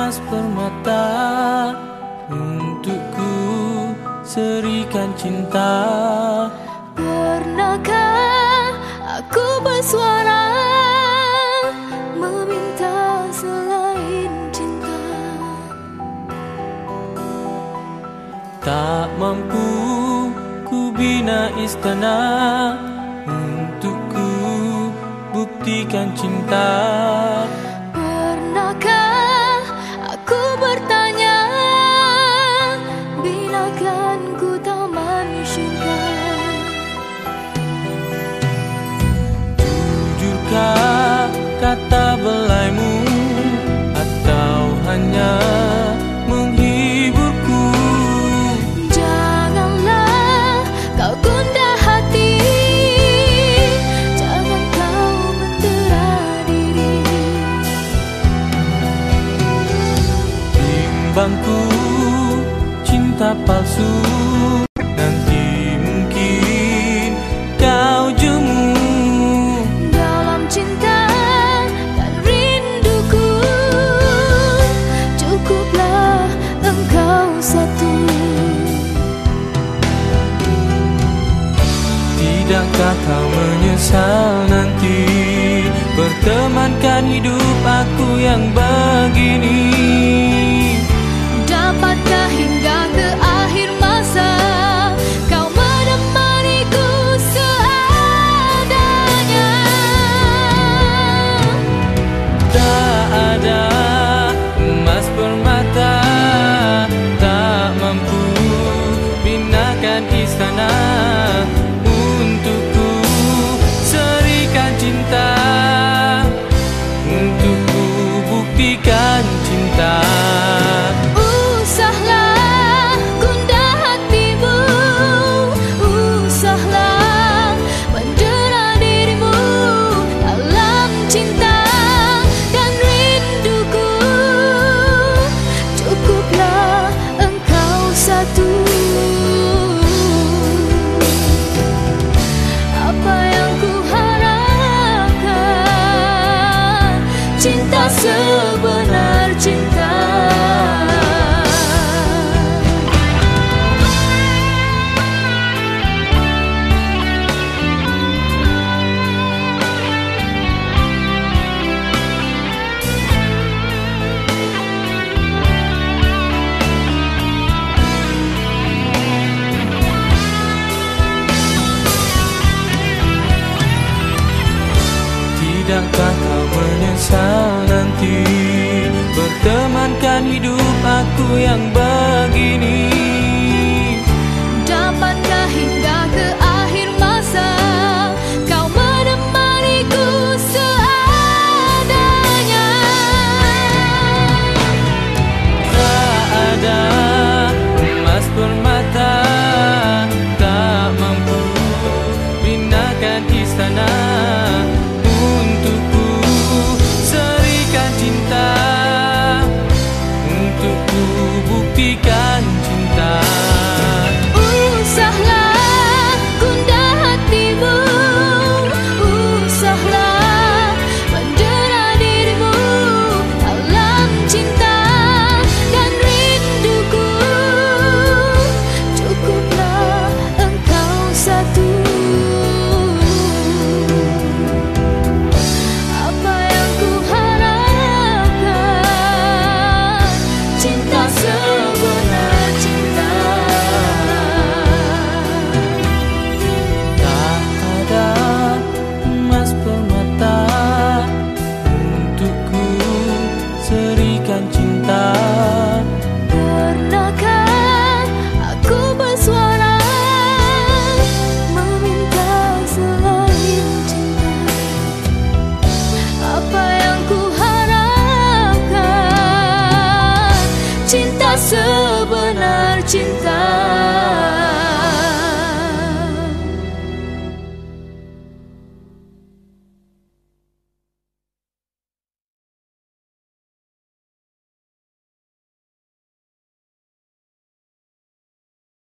emas permata, untukku serikan cinta. Pernahkah aku bersuara meminta selain cinta? Tak mampu ku bina istana, untukku buktikan cinta. Pernahkah aku bertanya, binakan ku taman syurga? Jujurkah kata belaimu, atau hanya menghiburku? Janganlah kau gundah hati, jangan kau mendera diri. Timbangku cinta palsu, nanti mungkin kau jemu. Dalam cinta dan rinduku, cukuplah engkau satu. Tidakkah kau menyesal nanti pertemankan hidup aku yang begini? Dapatkah hingga ke akhir masa kau menemaniku seadanya? Tak ada emas permata, tak mampu binakan istana, untukku serikan cinta, untukku buktikan cinta. Usahlah gundah hatimu, usahlah mendera dirimu. Dalam cinta dan rinduku, cukuplah engkau satu. Apa yang ku harapkan, cinta sebenar cinta. Tidakkah kau menyesal nanti bertemankan hidup aku yang begini? Dapatkah hingga ke akhir masa kau menemaniku seadanya? Tak ada emas permata, tak mampu binakan istana, untukku serikan cinta, untukku buktikan